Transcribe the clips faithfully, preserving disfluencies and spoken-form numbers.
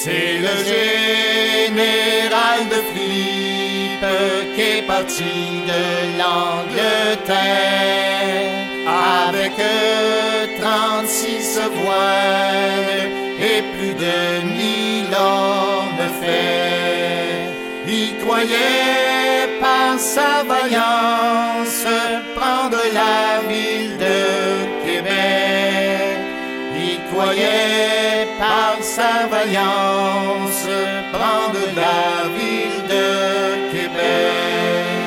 C'est le général de Philippe qui est parti de l'Angleterre avec trente-six voiles et plus de mille hommes faits. Il croyait par sa vaillance prendre la ville de Québec. Il croyait par sa vaillance prendre la ville de Québec.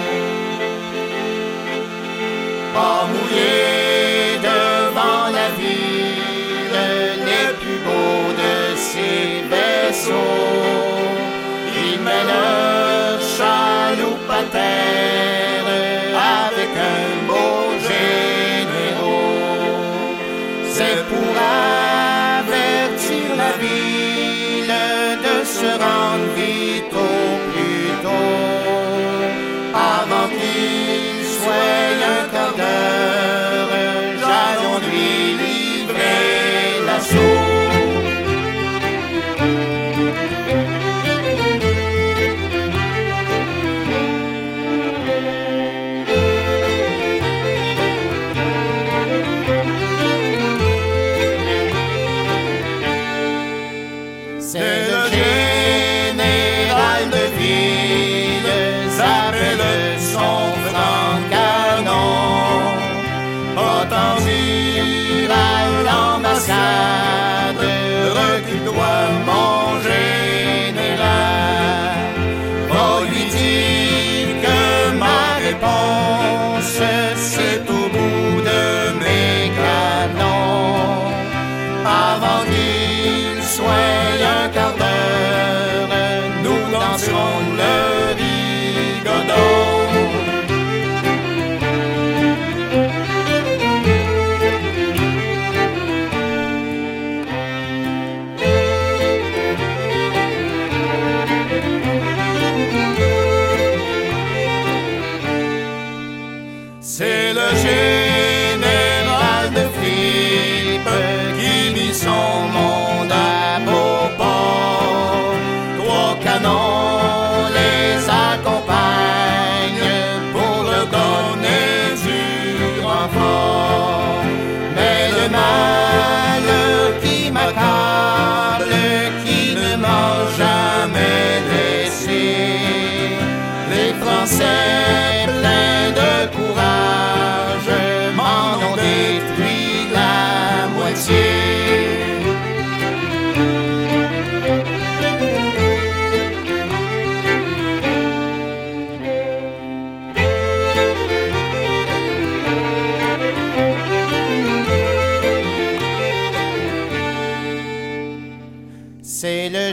Pas mouillé devant la ville, les plus beaux de ses vaisseaux, il met leur chaloupe à terre avec un beau généraux. C'est pour avertir la ville de se rendre vite au plus tôt, avant qu'il soit un quart d'heure, j'allons lui livrer l'assaut. C'est le général de ville, s'appelle son franc canon. Autant dire à l'ambassade, recule-toi mon général. Va lui dire que ma réponse, c'est au bout de mes canons. Avant qu'il soit un quart d'heure, nous danserons le rigodon. C'est le général de Philippe qui mit son monde à beau port. Trois canons les accompagnent pour leur donner du renfort. Mais le mal qui m'accable, qui ne m'a jamais laissé, les Français pleins de courage m'en ont détruit la moitié. C'est le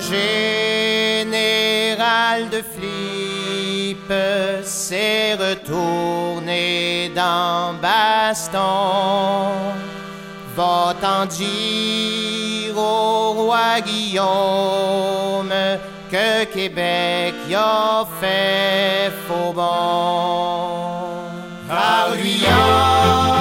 général de Philippe, s'est retourné dans Baston. Va-t'en dire au roi Guillaume que Québec y a fait faux bon. Par lui